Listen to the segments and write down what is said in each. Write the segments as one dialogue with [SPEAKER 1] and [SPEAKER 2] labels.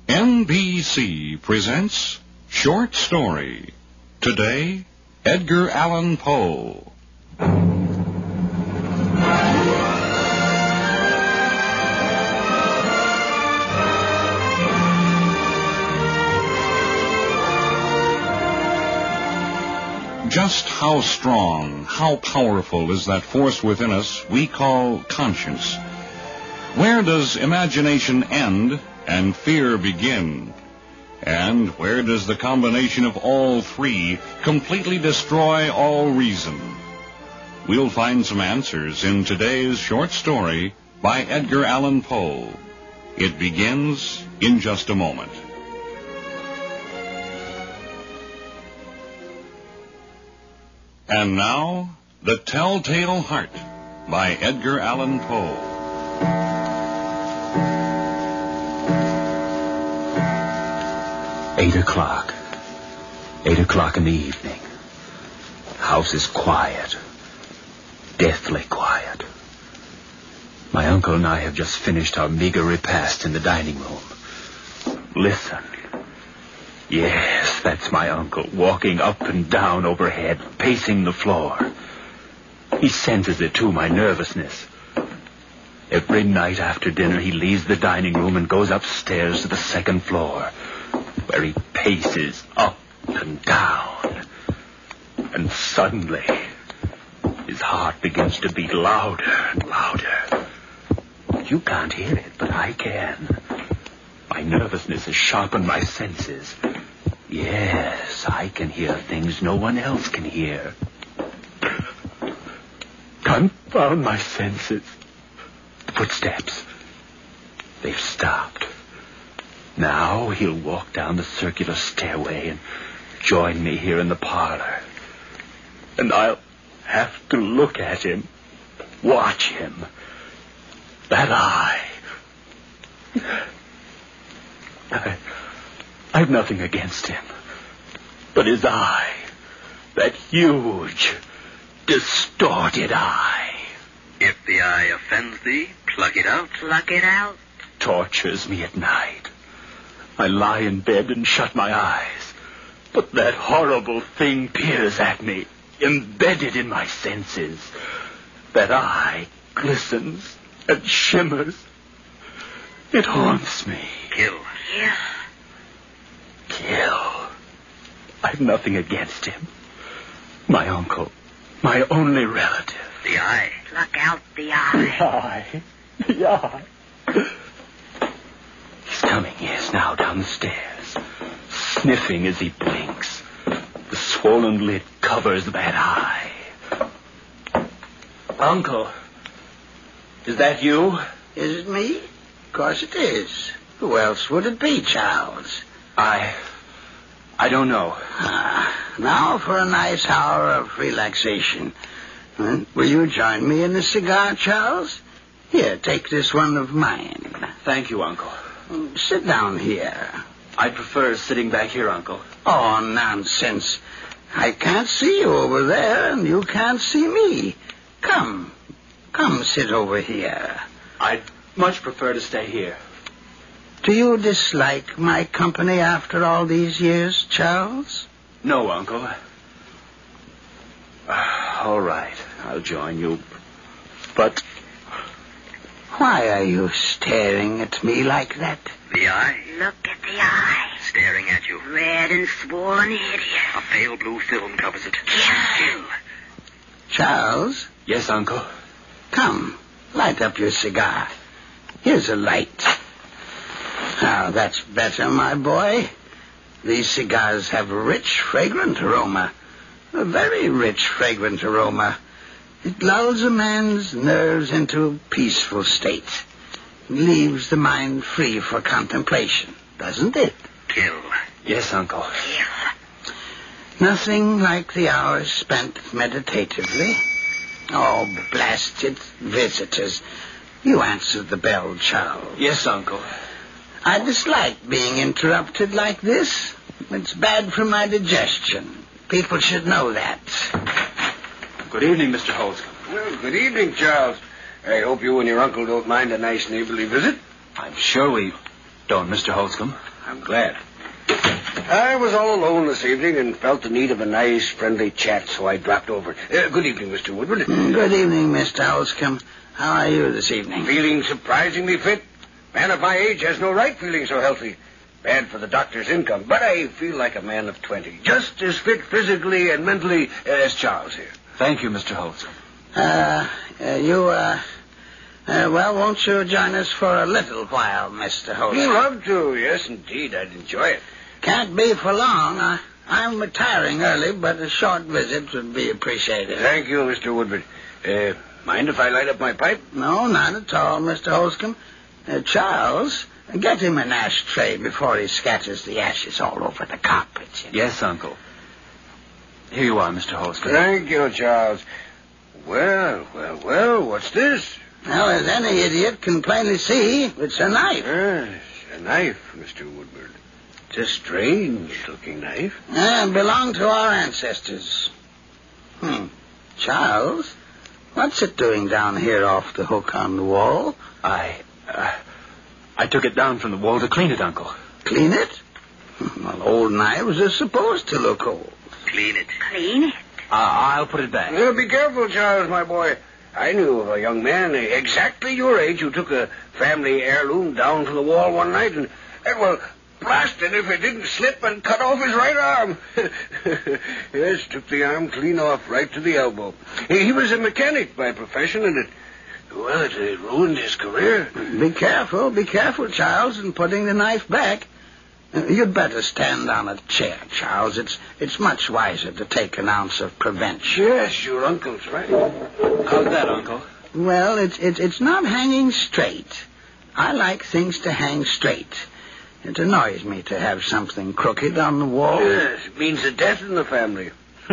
[SPEAKER 1] NBC presents Short Story. Today, Edgar Allan Poe. Just how strong, how powerful is that force within us we call conscience? Where does imagination end and fear begin? And where does the combination of all three completely destroy all reason? We'll find some answers in today's short story by Edgar Allan Poe. It begins in just a moment. And now, The Telltale Heart by Edgar Allan Poe.
[SPEAKER 2] 8 o'clock. 8 o'clock in the evening. House is quiet. Deathly quiet. My uncle and I have just finished our meager repast in the dining room. Listen. Yes, that's my uncle, walking up and down overhead, pacing the floor. He senses it, too, my nervousness. Every night after dinner, he leaves the dining room and goes upstairs to the second floor, where he paces up and down. And suddenly, his heart begins to beat louder and louder. You can't hear it, but I can. My nervousness has sharpened my senses. Yes, I can hear things no one else can hear. Confound my senses. Footsteps. They've stopped. Now he'll walk down the circular stairway and join me here in the parlor. And I'll have to look at him, watch him. That eye. I've nothing against him. But his eye, that huge, distorted eye.
[SPEAKER 3] If the eye offends thee, pluck it out.
[SPEAKER 4] Pluck it out.
[SPEAKER 2] Tortures me at night. I lie in bed and shut my eyes. But that horrible thing peers at me, embedded in my senses. That eye glistens and shimmers. It haunts me.
[SPEAKER 3] Kill.
[SPEAKER 4] Yeah.
[SPEAKER 2] Kill. I've nothing against him. My uncle. My only relative.
[SPEAKER 3] The eye.
[SPEAKER 4] Pluck out the eye.
[SPEAKER 2] The eye. He's coming, yes, now down the stairs. Sniffing as he blinks. The swollen lid covers that eye. Uncle. Is that you?
[SPEAKER 5] Is it me? Of course it is. Who else would it be, Charles?
[SPEAKER 2] I don't know.
[SPEAKER 5] Now for a nice hour of relaxation. Will you join me in a cigar, Charles? Here, take this one of mine.
[SPEAKER 2] Thank you, Uncle.
[SPEAKER 5] Sit down here.
[SPEAKER 2] I prefer sitting back here, Uncle.
[SPEAKER 5] Oh, nonsense. I can't see you over there, and you can't see me. Come sit over here.
[SPEAKER 2] I'd much prefer to stay here.
[SPEAKER 5] Do you dislike my company after all these years, Charles?
[SPEAKER 2] No, Uncle. All right, I'll join you. But
[SPEAKER 5] why are you staring at me like that?
[SPEAKER 3] The eye.
[SPEAKER 4] Look at the eye.
[SPEAKER 3] Staring at you.
[SPEAKER 4] Red and swollen hideous.
[SPEAKER 3] A pale blue film covers it.
[SPEAKER 4] Kill.
[SPEAKER 5] Charles?
[SPEAKER 2] Yes, Uncle.
[SPEAKER 5] Come, light up your cigar. Here's a light. Now, that's better, my boy. These cigars have a rich, fragrant aroma. A very rich, fragrant aroma. It lulls a man's nerves into a peaceful state. It leaves the mind free for contemplation, doesn't it?
[SPEAKER 3] Kill.
[SPEAKER 2] Yes, Uncle.
[SPEAKER 4] Kill.
[SPEAKER 5] Nothing like the hours spent meditatively. Oh, blasted visitors. You answered the bell, Charles.
[SPEAKER 2] Yes, Uncle.
[SPEAKER 5] I dislike being interrupted like this. It's bad for my digestion. People should know that.
[SPEAKER 2] Good evening, Mr. Holscomb.
[SPEAKER 6] Well, good evening, Charles. I hope you and your uncle don't mind a nice neighborly visit.
[SPEAKER 2] I'm sure we don't, Mr. Holscomb.
[SPEAKER 6] I'm glad. I was all alone this evening and felt the need of a nice, friendly chat, so I dropped over. Good evening, Mr. Woodward.
[SPEAKER 5] Good evening, Mr. Holscomb. How are you this evening?
[SPEAKER 6] Feeling surprisingly fit. Man of my age has no right feeling so healthy. Bad for the doctor's income, but I feel like a man of 20. Just as fit physically and mentally as Charles here.
[SPEAKER 2] Thank you, Mr. Holscomb.
[SPEAKER 5] Well, won't you join us for a little while, Mr. Holscomb?
[SPEAKER 6] I'd love to. Yes, indeed. I'd enjoy it.
[SPEAKER 5] Can't be for long. I'm retiring early, but a short visit would be appreciated.
[SPEAKER 6] Thank you, Mr. Woodward. Mind if I light up my pipe?
[SPEAKER 5] No, not at all, Mr. Holscomb. Charles, get him an ashtray before he scatters the ashes all over the carpet.
[SPEAKER 2] Yes, Uncle. Here you are, Mr. Holscomb.
[SPEAKER 6] Thank you, Charles. Well, what's this?
[SPEAKER 5] Well, as any idiot can plainly see, it's a knife.
[SPEAKER 6] Yes, a knife, Mr. Woodward. It's a strange-looking knife.
[SPEAKER 5] It belonged to our ancestors. Charles, what's it doing down here off the hook on the wall?
[SPEAKER 2] I took it down from the wall to clean it, Uncle.
[SPEAKER 5] Clean it? Well, old knives are supposed to look old.
[SPEAKER 3] Clean it.
[SPEAKER 4] Clean it.
[SPEAKER 2] I'll put it back.
[SPEAKER 6] Be careful, Charles, my boy. I knew of a young man exactly your age who took a family heirloom down from the wall one night and blasted if it didn't slip and cut off his right arm. Yes, took the arm clean off right to the elbow. He was a mechanic by profession, and it ruined his career.
[SPEAKER 5] Be careful, Charles, in putting the knife back. You'd better stand on a chair, Charles. It's much wiser to take an ounce of prevention.
[SPEAKER 6] Yes, your uncle's right.
[SPEAKER 2] How's that, Uncle?
[SPEAKER 5] Well, it's not hanging straight. I like things to hang straight. It annoys me to have something crooked on the wall.
[SPEAKER 6] Yes, it means a death in the family.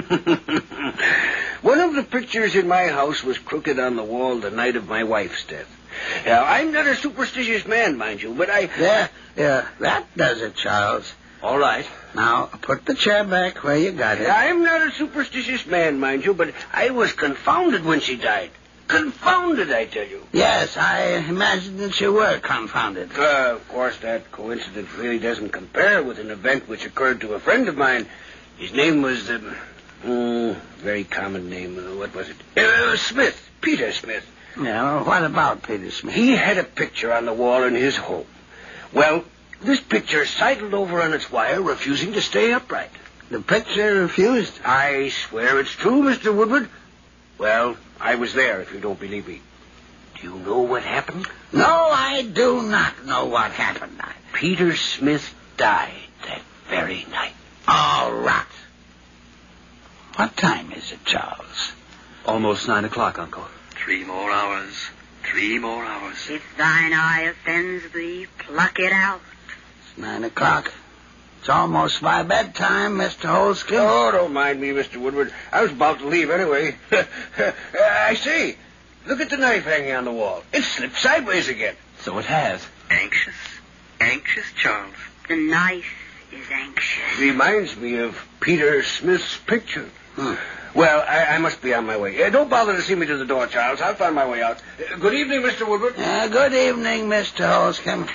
[SPEAKER 6] One of the pictures in my house was crooked on the wall the night of my wife's death. Now, I'm not a superstitious man, mind you, but
[SPEAKER 5] Yeah, that does it, Charles.
[SPEAKER 2] All right.
[SPEAKER 5] Now, put the chair back where you got it.
[SPEAKER 6] I'm not a superstitious man, mind you, but I was confounded when she died. Confounded, I tell you.
[SPEAKER 5] Yes, I imagined that you were confounded.
[SPEAKER 6] Of course, that coincidence really doesn't compare with an event which occurred to a friend of mine. His name was, very common name. What was it? Smith. Peter Smith.
[SPEAKER 5] Yeah, what about Peter Smith?
[SPEAKER 6] He had a picture on the wall in his home. Well, this picture sidled over on its wire, refusing to stay upright.
[SPEAKER 5] The picture refused?
[SPEAKER 6] I swear it's true, Mr. Woodward. Well, I was there, if you don't believe me. Do you know what happened?
[SPEAKER 5] No, I do not know what happened.
[SPEAKER 6] Peter Smith died that very night.
[SPEAKER 5] All right. What time is it, Charles?
[SPEAKER 2] Almost 9 o'clock, Uncle.
[SPEAKER 3] 3 more hours. 3 more hours.
[SPEAKER 4] If thine eye offends thee, pluck it out.
[SPEAKER 5] It's 9 o'clock. It's almost my bedtime, Mr. Holscomb.
[SPEAKER 6] Oh, don't mind me, Mr. Woodward. I was about to leave anyway. I see. Look at the knife hanging on the wall. It slipped sideways again.
[SPEAKER 2] So it has.
[SPEAKER 3] Anxious. Anxious, Charles.
[SPEAKER 4] The knife is anxious.
[SPEAKER 6] Reminds me of Peter Smith's picture. Well, I must be on my way. Don't bother to see me to the door, Charles. I'll find my way out. Good evening, Mr. Woodward.
[SPEAKER 5] Good evening, Mr. Holscomb.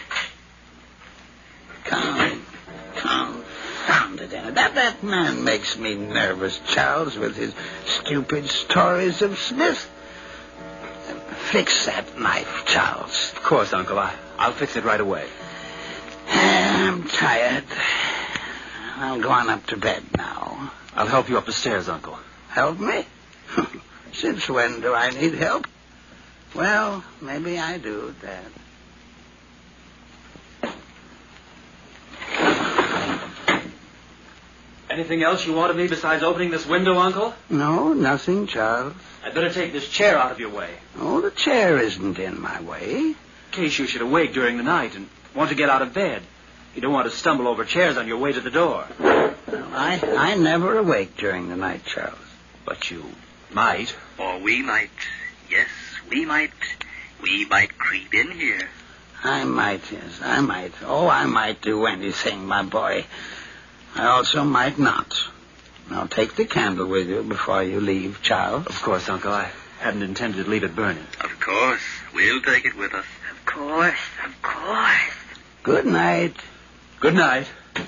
[SPEAKER 5] Confounded. That man makes me nervous, Charles, with his stupid stories of Smith. Fix that knife, Charles.
[SPEAKER 2] Of course, Uncle. I'll fix it right away.
[SPEAKER 5] I'm tired. I'll go on up to bed now.
[SPEAKER 2] I'll help you up the stairs, Uncle.
[SPEAKER 5] Help me? Since when do I need help? Well, maybe I do, Dad.
[SPEAKER 2] Anything else you want of me besides opening this window, Uncle?
[SPEAKER 5] No, nothing, Charles.
[SPEAKER 2] I'd better take this chair out of your way.
[SPEAKER 5] Oh, the chair isn't in my way.
[SPEAKER 2] In case you should awake during the night and want to get out of bed. You don't want to stumble over chairs on your way to the door.
[SPEAKER 5] Well, I never awake during the night, Charles.
[SPEAKER 2] But you might.
[SPEAKER 3] Or we might. Yes, we might. We might creep in here.
[SPEAKER 5] I might, yes, I might. Oh, I might do anything, my boy. I also might not. Now, take the candle with you before you leave, Charles.
[SPEAKER 2] Of course, Uncle. I hadn't intended to leave it burning.
[SPEAKER 3] Of course. We'll take it with us.
[SPEAKER 4] Of course, of course.
[SPEAKER 5] Good night.
[SPEAKER 2] Good night.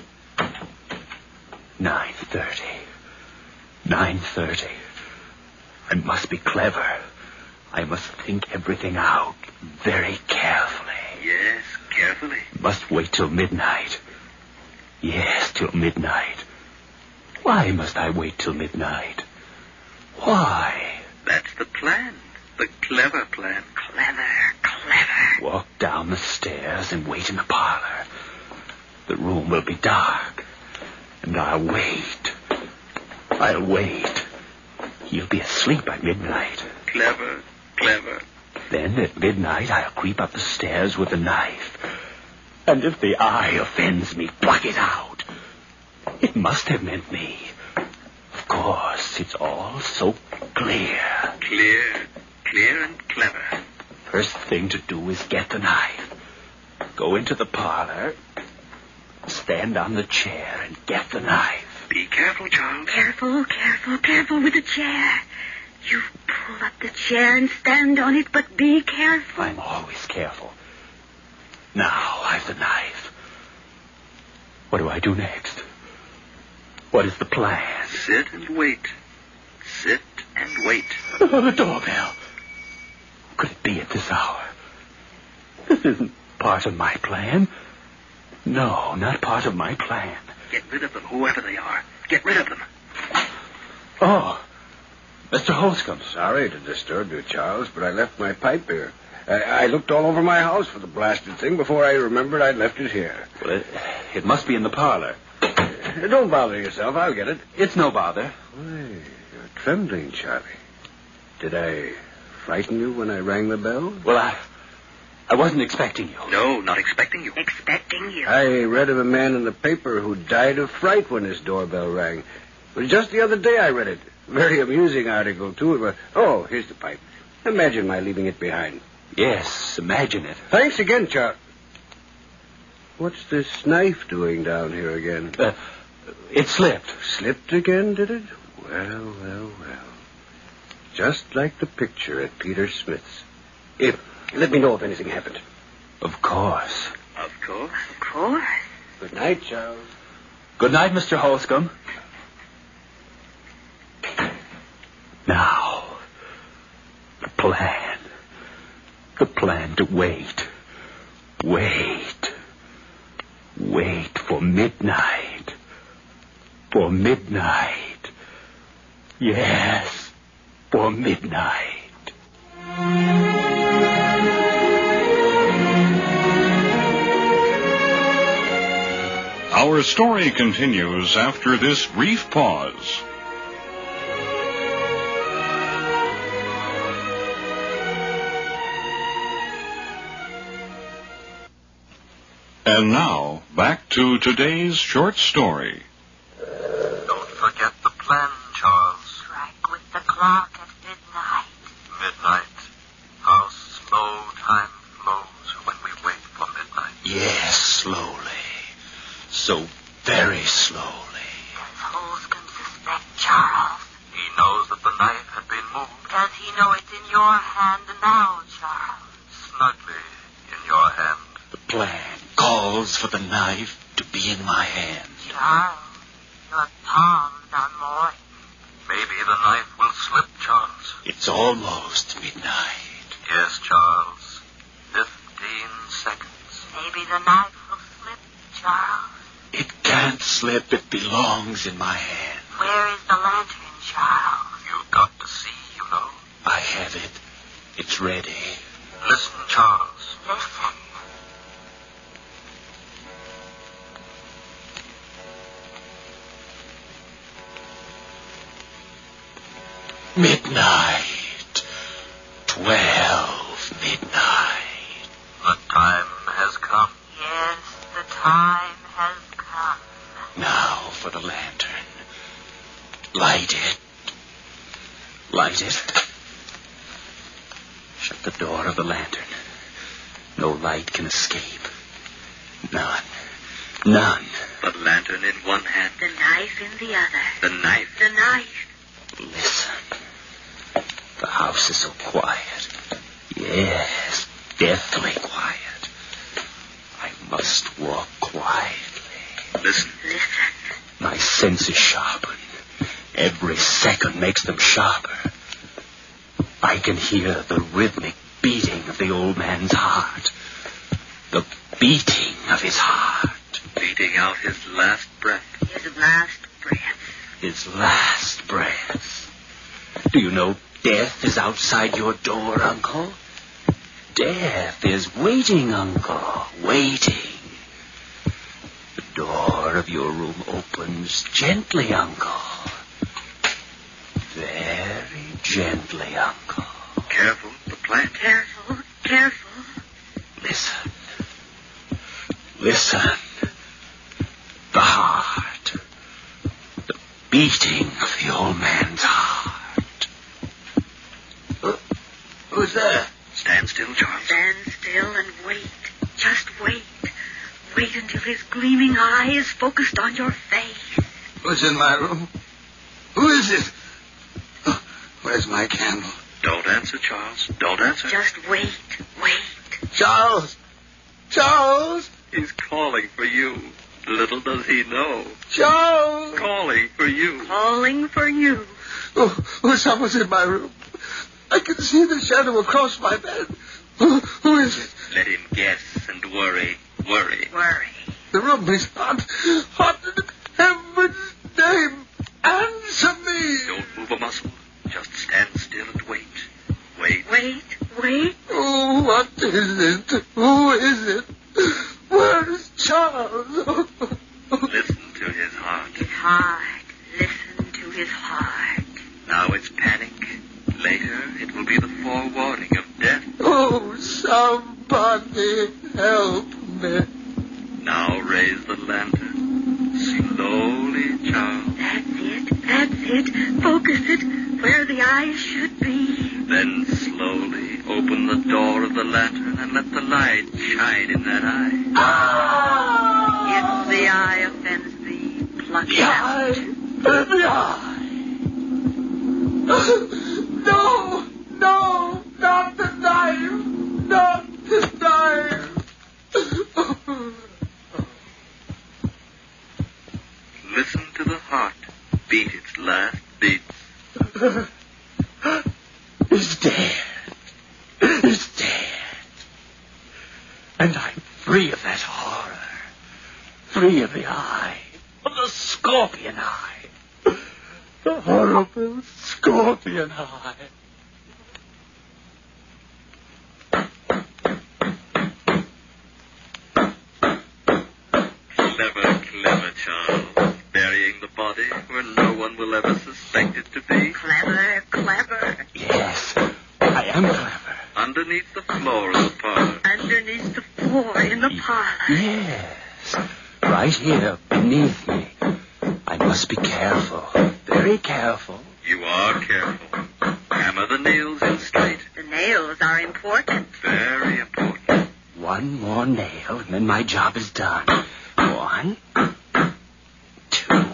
[SPEAKER 2] 9:30. 9:30. I must be clever. I must think everything out very carefully.
[SPEAKER 3] Yes, carefully.
[SPEAKER 2] Must wait till midnight. Yes, till midnight. Why must I wait till midnight? Why?
[SPEAKER 3] That's the plan. The clever plan.
[SPEAKER 4] Clever, clever.
[SPEAKER 2] Walk down the stairs and wait in the parlor. The room will be dark, and I'll wait. I'll wait. He'll be asleep by midnight.
[SPEAKER 3] Clever, clever.
[SPEAKER 2] Then at midnight I'll creep up the stairs with a knife. And if the eye offends me, pluck it out. It must have meant me. Of course, it's all so clear.
[SPEAKER 3] Clear and clever.
[SPEAKER 2] First thing to do is get the knife. Go into the parlor, stand on the chair, and get the knife.
[SPEAKER 3] Be careful, Charles.
[SPEAKER 4] Careful, careful, careful with the chair. You pull up the chair and stand on it, but be careful.
[SPEAKER 2] I'm always careful. Now I've the knife. What do I do next? What is the plan?
[SPEAKER 3] Sit and wait. Sit and wait.
[SPEAKER 2] The doorbell. Who could it be at this hour? This isn't part of my plan. No, not part of my plan.
[SPEAKER 3] Get rid of them, whoever they are. Get rid of them.
[SPEAKER 2] Oh, Mr. Holscomb.
[SPEAKER 6] Sorry to disturb you, Charles, but I left my pipe here. I looked all over my house for the blasted thing before I remembered I'd left it here.
[SPEAKER 2] Well, it must be in the parlor.
[SPEAKER 6] Don't bother yourself. I'll get it.
[SPEAKER 2] It's no bother.
[SPEAKER 6] Why, you're trembling, Charlie. Did I frighten you when I rang the bell?
[SPEAKER 2] Well, I wasn't expecting you.
[SPEAKER 3] No, not expecting you.
[SPEAKER 4] Expecting you.
[SPEAKER 6] I read of a man in the paper who died of fright when his doorbell rang. It was just the other day I read it. Very amusing article, too. Oh, here's the pipe. Imagine my leaving it behind.
[SPEAKER 2] Yes, imagine it.
[SPEAKER 6] Thanks again, Charlie. What's this knife doing down here again?
[SPEAKER 2] It slipped.
[SPEAKER 6] Slipped again, did it? Well. Just like the picture at Peter Smith's. Let me know if anything happened.
[SPEAKER 2] Of course.
[SPEAKER 3] Of course.
[SPEAKER 4] Of course.
[SPEAKER 6] Good night, Charles.
[SPEAKER 2] Good night, Mr. Holscomb. Now, the plan. The plan to wait. Wait for midnight. For midnight. Yes, for midnight.
[SPEAKER 1] Our story continues after this brief pause. And now, back to today's short story.
[SPEAKER 7] Don't forget the plan, Charles.
[SPEAKER 4] Strike with the clock at midnight.
[SPEAKER 7] Midnight. How slow time flows when we wait for midnight.
[SPEAKER 2] Yes, slowly. So very slowly.
[SPEAKER 4] Does Holscomb suspect Charles?
[SPEAKER 7] He knows that the knife had been moved
[SPEAKER 4] Does he know it's in your hand now, Charles?
[SPEAKER 7] snugly in your hand.
[SPEAKER 2] The plan calls for the knife to be in my hand.
[SPEAKER 4] Charles, your palms are moist.
[SPEAKER 7] Maybe the knife will slip, Charles.
[SPEAKER 2] It's almost midnight.
[SPEAKER 7] Yes, Charles. 15 seconds.
[SPEAKER 4] Maybe the knife will slip, Charles.
[SPEAKER 2] It can't slip. It belongs in my hand.
[SPEAKER 4] Where is the lantern, Charles?
[SPEAKER 7] You've got to see, you know.
[SPEAKER 2] I have it. It's ready.
[SPEAKER 7] Listen, Charles.
[SPEAKER 4] Listen.
[SPEAKER 2] Midnight. 12 midnight.
[SPEAKER 7] The time has come.
[SPEAKER 4] Yes, the time has come.
[SPEAKER 2] Now for the lantern. Light it. Light it. Shut the door of the lantern. No light can escape. None.
[SPEAKER 3] The lantern in one hand.
[SPEAKER 4] The knife in the other.
[SPEAKER 3] The knife.
[SPEAKER 4] The knife.
[SPEAKER 2] Listen. The house is so quiet. Yes, deathly quiet. I must walk quietly.
[SPEAKER 3] Listen.
[SPEAKER 4] Listen.
[SPEAKER 2] My senses sharpen. Every second makes them sharper. I can hear the rhythmic beating of the old man's heart. The beating of his heart.
[SPEAKER 3] Beating out his last breath.
[SPEAKER 4] His last breath.
[SPEAKER 2] His last breath. Do you know death is outside your door, Uncle? Death is waiting, Uncle. Waiting. The door of your room opens gently, Uncle. Very gently, Uncle.
[SPEAKER 3] Careful, the plant.
[SPEAKER 4] Careful, careful.
[SPEAKER 2] Listen. Listen. The heart. The beating of the old man's heart.
[SPEAKER 5] Who's there?
[SPEAKER 3] Stand still, Charles.
[SPEAKER 4] Stand still and wait. Just wait. Wait until his gleaming eye is focused on your face.
[SPEAKER 5] Who's in my room? Who is it? Oh, where's my candle?
[SPEAKER 3] Don't answer, Charles. Don't answer.
[SPEAKER 4] Just wait, wait.
[SPEAKER 5] Charles! Charles!
[SPEAKER 3] He's calling for you. Little does he know.
[SPEAKER 5] Charles!
[SPEAKER 3] Calling for you.
[SPEAKER 4] Calling for you.
[SPEAKER 5] Oh, someone's in my room. I can see the shadow across my bed. Who is it?
[SPEAKER 3] Let him guess and worry. Worry.
[SPEAKER 4] Worry.
[SPEAKER 5] The room is hot. Hot in heaven's name. Answer me.
[SPEAKER 3] Don't move a muscle. Just stand still and wait. Wait.
[SPEAKER 4] Wait, wait.
[SPEAKER 5] Oh, what is it? Who is it? Where's Charles?
[SPEAKER 3] Listen to his heart.
[SPEAKER 4] His heart. Listen to his heart.
[SPEAKER 3] Now it's panic. Later, it will be the forewarning of death.
[SPEAKER 5] Oh, somebody help me.
[SPEAKER 3] Now raise the lantern. Slowly, Charles.
[SPEAKER 4] That's it. Focus it where the eyes should be.
[SPEAKER 3] Then slowly open the door of the lantern and let the light shine in that eye.
[SPEAKER 4] If the eye offends thee, pluck it out.
[SPEAKER 5] The eye. No, not the knife. Not the knife.
[SPEAKER 3] Listen to the heart beat its last beats.
[SPEAKER 2] He's dead. He's dead. And I'm free of that horror. Free of the eye. Of the scorpion eye. The horrible scorpion eye.
[SPEAKER 3] Clever, Charles. Burying the body where no one will ever suspect it to be.
[SPEAKER 4] Clever.
[SPEAKER 2] Yes, I am clever.
[SPEAKER 3] Underneath the floor of the parlor.
[SPEAKER 4] Underneath the floor in the parlor.
[SPEAKER 2] Yes, right here beneath me. I must be careful, very careful.
[SPEAKER 3] You are careful. Hammer the nails in straight.
[SPEAKER 4] The nails are important.
[SPEAKER 3] Very important.
[SPEAKER 2] One more nail, and then my job is done. 1, 2.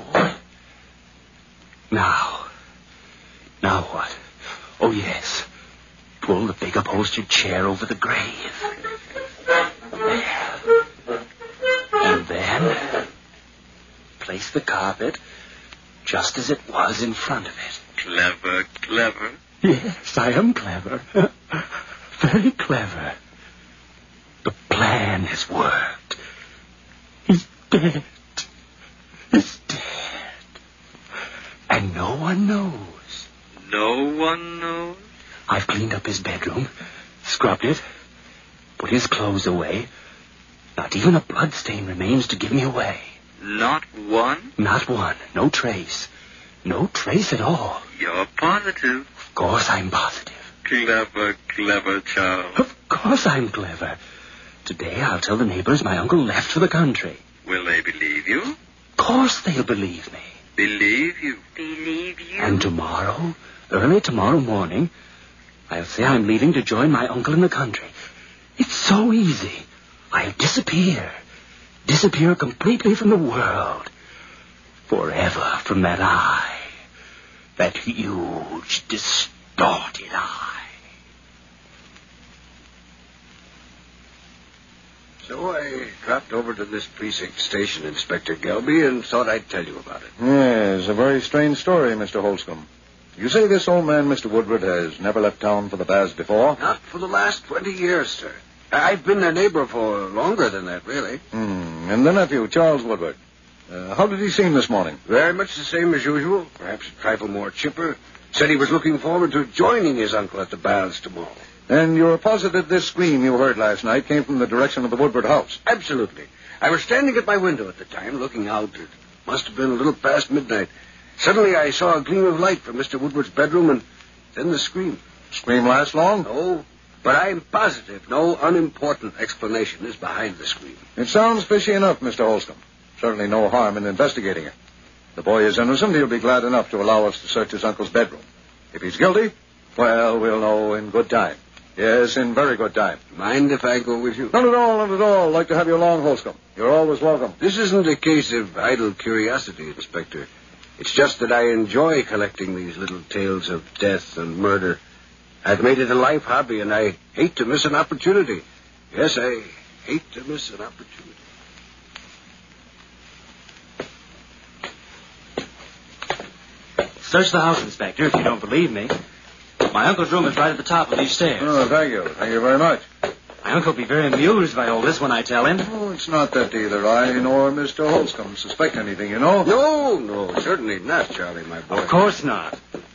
[SPEAKER 2] Now what? Oh, yes. Pull the big upholstered chair over the grave. There. And then place the carpet just as it was in front of it.
[SPEAKER 3] Clever.
[SPEAKER 2] Yes, I am clever. Very clever. The plan has worked. He's dead. He's dead. And no one knows.
[SPEAKER 3] No one knows?
[SPEAKER 2] I've cleaned up his bedroom, scrubbed it, put his clothes away. Not even a bloodstain remains to give me away.
[SPEAKER 3] Not one?
[SPEAKER 2] Not one. No trace. No trace at all.
[SPEAKER 3] You're positive.
[SPEAKER 2] Of course I'm positive.
[SPEAKER 3] Clever, Charles.
[SPEAKER 2] Of course I'm clever. Today I'll tell the neighbors my uncle left for the country.
[SPEAKER 3] Will they believe you?
[SPEAKER 2] Of course they'll believe me.
[SPEAKER 3] Believe you?
[SPEAKER 4] Believe you.
[SPEAKER 2] And tomorrow, early tomorrow morning, I'll say I'm leaving to join my uncle in the country. It's so easy. I'll disappear. Disappear completely from the world. Forever from that eye. That huge, distorted eye.
[SPEAKER 6] So I dropped over to this precinct station, Inspector Gelby, and thought I'd tell you about it.
[SPEAKER 8] Yes, a very strange story, Mr. Holscomb. You say this old man, Mr. Woodward, has never left town for the baths before?
[SPEAKER 6] Not for the last 20 years, sir. I've been their neighbor for longer than that, really.
[SPEAKER 8] And the nephew, Charles Woodward. How did he seem this morning?
[SPEAKER 6] Very much the same as usual, perhaps a trifle more chipper. Said he was looking forward to joining his uncle at the baths tomorrow.
[SPEAKER 8] And you're positive this scream you heard last night came from the direction of the Woodward house?
[SPEAKER 6] Absolutely. I was standing at my window at the time, looking out. It must have been a little past midnight. Suddenly I saw a gleam of light from Mr. Woodward's bedroom, and then the scream.
[SPEAKER 8] Scream last long?
[SPEAKER 6] No, but I'm positive no unimportant explanation is behind the scream.
[SPEAKER 8] It sounds fishy enough, Mr. Holscomb. Certainly no harm in investigating it. The boy is innocent. He'll be glad enough to allow us to search his uncle's bedroom. If he's guilty, well, we'll know in good time. Yes, in very good time.
[SPEAKER 6] Mind if I go with you?
[SPEAKER 8] Not at all, not at all. I'd like to have you along, Holscomb. You're always welcome.
[SPEAKER 6] This isn't a case of idle curiosity, Inspector. It's just that I enjoy collecting these little tales of death and murder. I've made it a life hobby, and I hate to miss an opportunity. Yes, I hate to miss an opportunity.
[SPEAKER 9] Search the house, Inspector, if you don't believe me. My uncle's room is right at the top of these stairs.
[SPEAKER 8] Oh, thank you. Thank you very much.
[SPEAKER 9] My uncle will be very amused by all this when I tell him.
[SPEAKER 8] Oh, it's not that either I nor Mr. Holscomb suspect anything, you know.
[SPEAKER 6] No, certainly not, Charlie, my boy.
[SPEAKER 9] Of course not.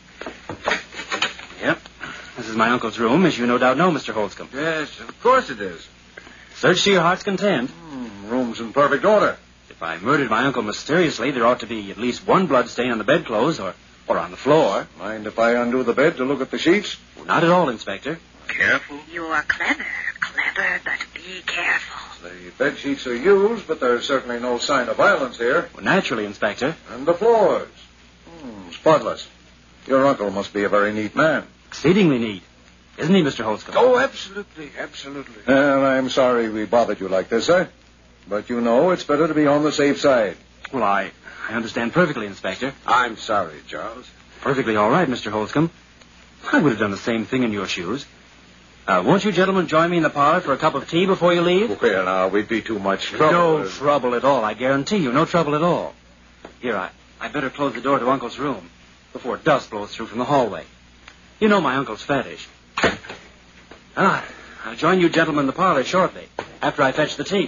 [SPEAKER 9] Yep. This is my uncle's room, as you no doubt know, Mr. Holscomb.
[SPEAKER 6] Yes, of course it is.
[SPEAKER 9] Search to your heart's content.
[SPEAKER 8] Room's in perfect order.
[SPEAKER 9] If I murdered my uncle mysteriously, there ought to be at least one blood stain on the bedclothes or on the floor.
[SPEAKER 8] Mind if I undo the bed to look at the sheets?
[SPEAKER 9] Well, not at all, Inspector.
[SPEAKER 3] Careful.
[SPEAKER 4] You're clever, but be careful.
[SPEAKER 8] The bed sheets are used, but there's certainly no sign of violence here.
[SPEAKER 9] Well, naturally, Inspector.
[SPEAKER 8] And the floors. Spotless. Your uncle must be a very neat man.
[SPEAKER 9] Exceedingly neat. Isn't he, Mr. Holscomb?
[SPEAKER 6] Oh, absolutely.
[SPEAKER 8] Well, I'm sorry we bothered you like this, sir. But you know it's better to be on the safe side.
[SPEAKER 9] Well, I understand perfectly, Inspector.
[SPEAKER 6] I'm sorry, Charles.
[SPEAKER 9] Perfectly all right, Mr. Holscomb. I would have done the same thing in your shoes. Won't you gentlemen join me in the parlor for a cup of tea before you leave?
[SPEAKER 8] Well, now, we'd be too much trouble.
[SPEAKER 9] No trouble at all, I guarantee you. No trouble at all. Here, I better close the door to Uncle's room before dust blows through from the hallway. You know my uncle's fetish. I'll join you gentlemen in the parlor shortly, after I fetch the tea.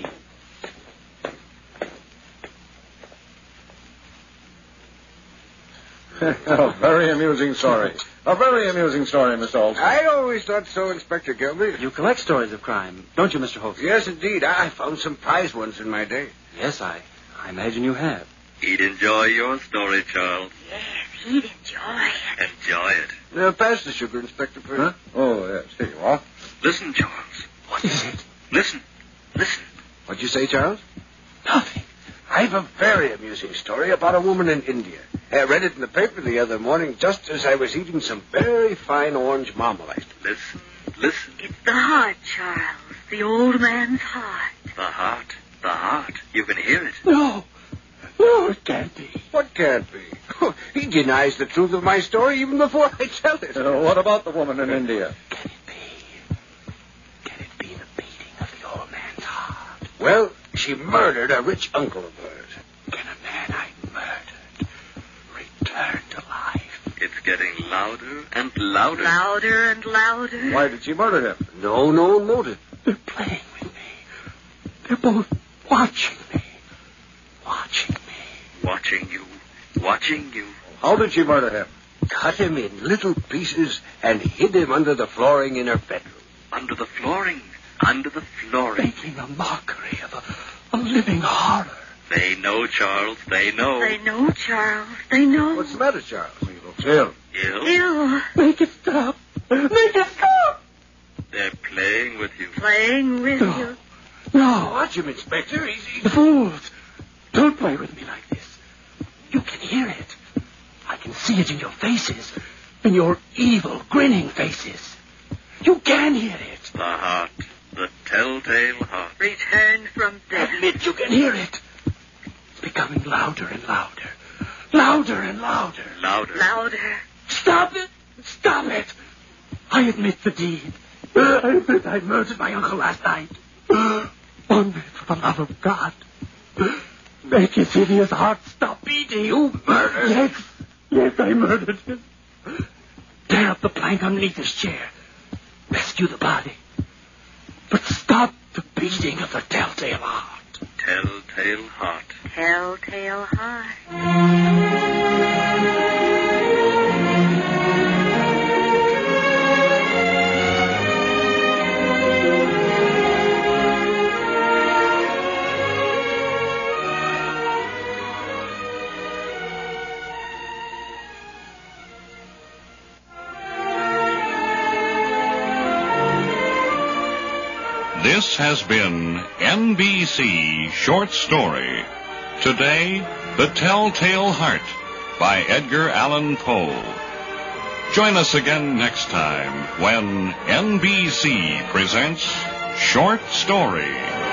[SPEAKER 8] A very amusing story. A very amusing story, Mr. Holscomb.
[SPEAKER 6] I always thought so, Inspector Gilby.
[SPEAKER 9] You collect stories of crime, don't you, Mr. Holscomb?
[SPEAKER 6] Yes, indeed. I found some prize ones in my day.
[SPEAKER 9] Yes, I imagine you have.
[SPEAKER 3] He'd enjoy your story, Charles.
[SPEAKER 4] Yes, he'd enjoy it.
[SPEAKER 3] Enjoy it.
[SPEAKER 6] Pass the sugar, Inspector, please.
[SPEAKER 8] Huh? Oh, yes. Here you are.
[SPEAKER 3] Listen, Charles.
[SPEAKER 9] What is it?
[SPEAKER 3] Listen.
[SPEAKER 6] What'd you say, Charles?
[SPEAKER 9] Nothing.
[SPEAKER 6] I've a very amusing story about a woman in India. I read it in the paper the other morning just as I was eating some very fine orange marmalade.
[SPEAKER 3] Listen.
[SPEAKER 4] It's the heart, Charles. The old man's heart.
[SPEAKER 3] The heart. You can hear it.
[SPEAKER 6] No, it can't be. What can't be? He denies the truth of my story even before I tell it.
[SPEAKER 8] What about the woman in India?
[SPEAKER 9] Can it be the beating of the old man's heart?
[SPEAKER 6] Well, she murdered a rich uncle of hers.
[SPEAKER 9] Can a man I murdered return to life?
[SPEAKER 3] It's getting louder and louder.
[SPEAKER 4] Louder and louder.
[SPEAKER 8] Why did she murder him?
[SPEAKER 6] No known motive.
[SPEAKER 9] They're playing with me. They're both watching me.
[SPEAKER 3] Watching you.
[SPEAKER 8] How did she murder him?
[SPEAKER 6] Cut him in little pieces and hid him under the flooring in her bedroom.
[SPEAKER 3] Under the flooring.
[SPEAKER 9] Making a mockery of a living horror.
[SPEAKER 3] They know, Charles. They know.
[SPEAKER 4] They know, Charles. They know.
[SPEAKER 6] What's the matter, Charles?
[SPEAKER 8] He looks ill.
[SPEAKER 4] Ill.
[SPEAKER 9] Make it stop.
[SPEAKER 3] They're playing with you.
[SPEAKER 4] Playing with you.
[SPEAKER 9] No.
[SPEAKER 6] Watch him, Inspector. He's...
[SPEAKER 9] The fools. Don't play with me like this. You can hear it. I can see it in your faces. In your evil, grinning faces. You can hear it.
[SPEAKER 3] The heart. The telltale heart.
[SPEAKER 4] Returned from death.
[SPEAKER 9] Admit you can hear it. It's becoming louder and louder. Louder and louder.
[SPEAKER 4] Louder.
[SPEAKER 9] Stop it. I admit the deed. I admit I murdered my uncle last night. Oh,
[SPEAKER 10] Only for the love of God, make his hideous heart stop beating.
[SPEAKER 5] You murdered?
[SPEAKER 10] Yes, I murdered him. Tear up the plank underneath his chair. Rescue the body. But stop the beating of the telltale heart.
[SPEAKER 3] Telltale heart.
[SPEAKER 4] Telltale heart.
[SPEAKER 1] This has been NBC Short Story. Today, The Telltale Heart by Edgar Allan Poe. Join us again next time when NBC presents Short Story.